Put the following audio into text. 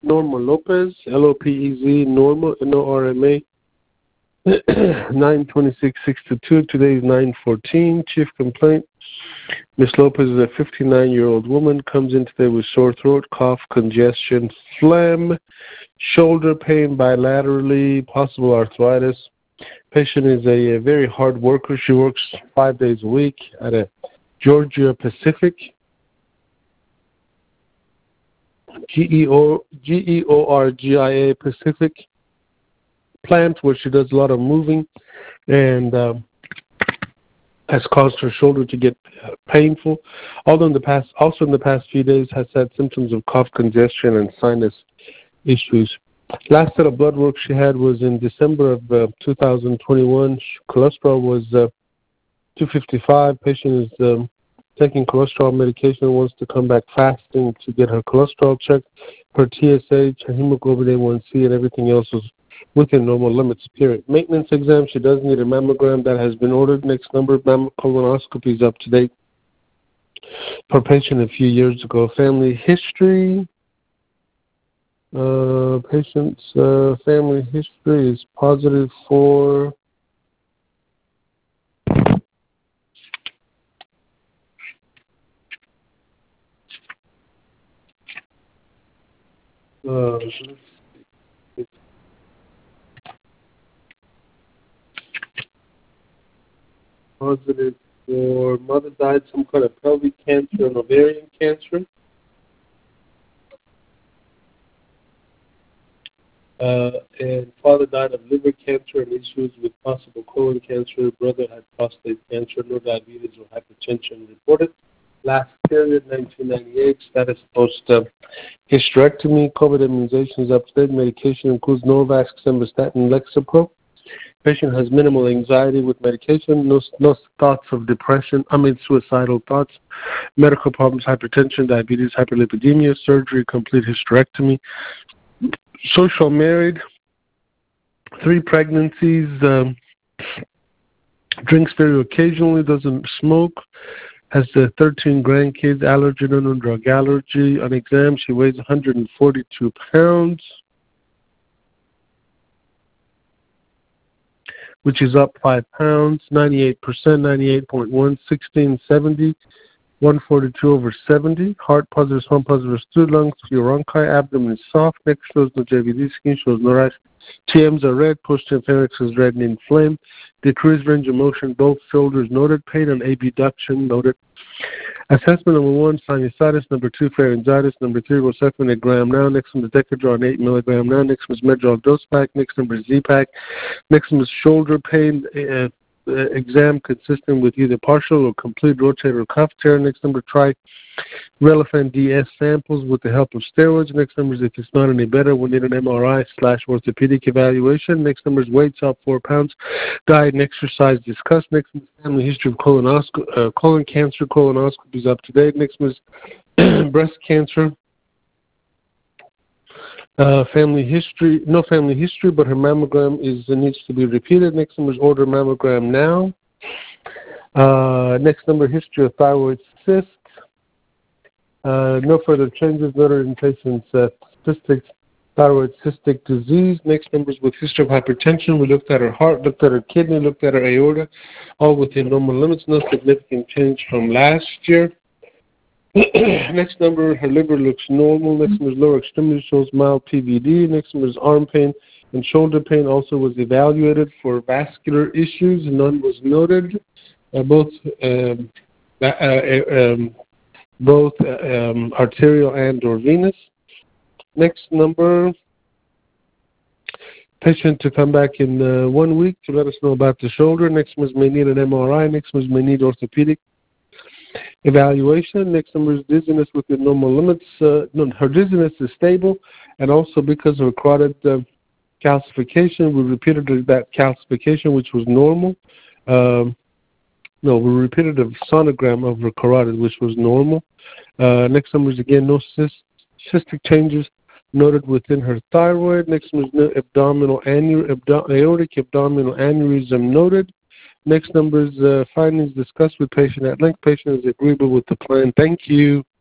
Norma Lopez, Lopez, Norma, NORMA, 92662. Today is 914. Chief complaint. Ms. Lopez is a 59-year-old woman, comes in today with sore throat, cough, congestion, phlegm, shoulder pain bilaterally, possible arthritis. Patient is a very hard worker. She works 5 days a week at a Georgia Pacific, Georgia Pacific plant, where she does a lot of moving and has caused her shoulder to get painful. Also in the past few days has had symptoms of cough, congestion, and sinus issues. Last set of blood work she had was in December of 2021. Cholesterol was 255. Patient is taking cholesterol medication and wants to come back fasting to get her cholesterol checked. Her TSH, her hemoglobin A1C, and everything else was within normal limits, period. Maintenance exam, she does need a mammogram that has been ordered. Next number of colonoscopies up to date for patient a few years ago. Family history. Patient's family history is positive for positive for mother died some kind of pelvic cancer and ovarian cancer. And father died of liver cancer and issues with possible colon cancer. Brother had prostate cancer, no diabetes or hypertension reported. Last period, 1998. Status post hysterectomy. COVID immunizations up to date. Medication includes Novavax, Simvastatin, Lexapro. Patient has minimal anxiety with medication. No thoughts of depression. Suicidal thoughts. Medical problems: hypertension, diabetes, hyperlipidemia. Surgery, complete hysterectomy. Social, married, 3 pregnancies, drinks very occasionally, doesn't smoke, has 13 grandkids, allergy, no drug allergy. On exam, she weighs 142 pounds, which is up 5 pounds, 98%, 98.1, 1670. 142 over 70. Heart positive, swamp positive, stool, lungs, bronchi, abdomen is soft. Neck shows no JVD, skin shows no rash. TMs are red, post-pharynx is red and inflamed. Decreased range of motion, both shoulders noted. Pain and abduction noted. Assessment number 1, sinusitis. Number 2, pharyngitis. Number 3, Rocephin, a gram now. Next one is Decadron, 8 milligram now. Next one is Medrol dose pack. Next number is Z-Pack. Next one is shoulder pain. Exam consistent with either partial or complete rotator cuff tear. Next number, try Relafan DS samples with the help of steroids. Next number is if it's not any better, we need an MRI/orthopedic evaluation. Next number is weight up 4 pounds. Diet and exercise discussed. Next one is family history of colon cancer. Colonoscopy is up to date. Next one is breast cancer. Family history, no family history, but her mammogram needs to be repeated. Next number is order mammogram now. Next number, history of thyroid cyst. No further changes noted in patient's thyroid cystic disease. Next number is with history of hypertension. We looked at her heart, looked at her kidney, looked at her aorta, all within normal limits. No significant change from last year. Next number, her liver looks normal. Next number is lower extremity, shows mild PVD. Next number is arm pain and shoulder pain, also was evaluated for vascular issues. None was noted. Both arterial and or venous. Next number, patient to come back in 1 week to let us know about the shoulder. Next one is may need an MRI. Next one is may need orthopedic evaluation. Next number is dizziness within normal limits. Her dizziness is stable, and also because of a carotid calcification, we repeated that calcification, which was normal. We repeated a sonogram of her carotid, which was normal. Next number is again no cystic changes noted within her thyroid. Next one is no aortic abdominal aneurysm noted. Next number is findings discussed with patient at length. Patient is agreeable with the plan. Thank you.